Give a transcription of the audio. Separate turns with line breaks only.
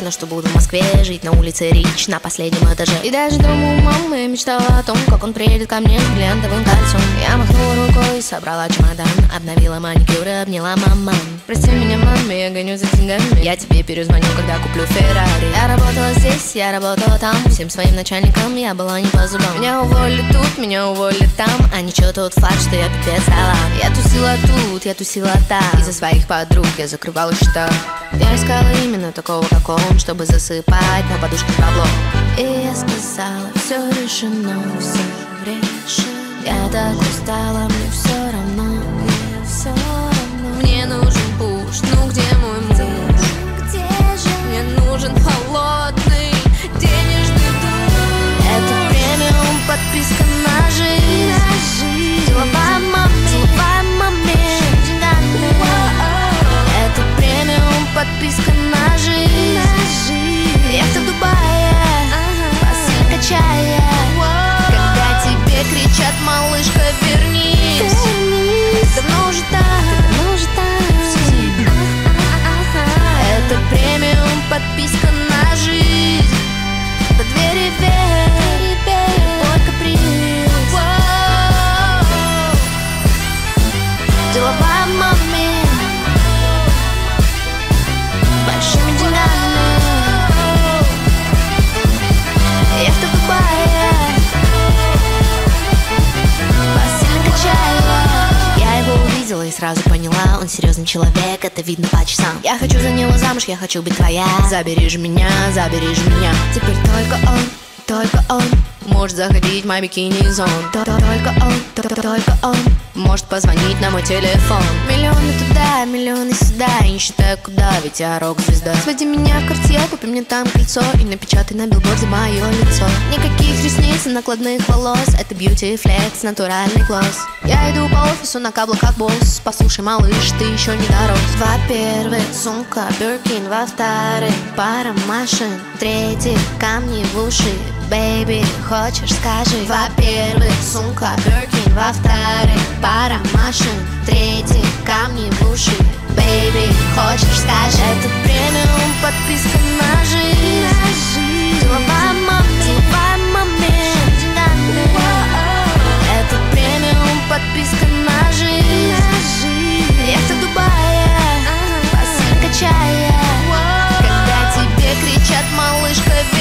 уверена, что буду в Москве жить на улице Рич на последнем этаже. И даже дома у мамы мечтала о том, как он приедет ко мне с бриллиантовым кольцом. Я махнула рукой, собрала чемодан, обновила маникюр и обняла маман. Прости меня, мама, я гоню за деньгами, я тебе перезвоню, когда куплю Феррари. Я работала здесь, я работала там, всем своим начальникам я была не по зубам. Меня уволили тут, меня уволили там, а ничего тот факт, что я пипец стала. Я тусила тут, я тусила там, из-за своих подруг я закрывала счета. Я искала именно такого, как он, чтобы засыпать на подушке бабло. И я сказала, все решено, все решено. Я так устала, мне все равно, мне все равно. Мне нужен пуш, ну где мой муж? Где же? Мне нужен холодный, денежный душ. Это премиум подписка на жизнь. Деловая маме. Это премиум подписка на жизнь. Яхта в Дубае, бассейн качая. Когда тебе кричат, малышка, вернись. Давно уже там. Это премиум подписка на жизнь. До двери вверх, твой каприз. Деловая маме, большими деньгами. Яхта в Дубае, бассейн качала. Я его увидела и сразу поняла, он серьезный человек, это видно по часам. Я хочу за него замуж, я хочу быть твоя. Забери же меня. Теперь только он может заходить в мой бикини-зон. Только он может позвонить на мой телефон. Миллионы туда, миллионы сюда, и не считаю куда, ведь я рок-звезда. Своди меня в Cartier, купи мне там кольцо и напечатай на билборде мое лицо. Никаких ресниц и накладных волос, это beauty flex, натуральный глосс. Я иду по офису на каблуках босс. Послушай, малыш, ты еще не дорос. Во-первых, сумка Birkin, во-вторых, пара машин, в-третьих, камни в уши. Baby, хочешь, скажи. Во-первых, сумка Birkin, во-вторых, пара машин, в-третьих, камни в уши. Baby, хочешь, скажи. Это премиум подписка на жизнь. Деловая маме. Это премиум подписка на жизнь. Яхта в Дубае, бассейн качая. Когда тебе кричат, малышка,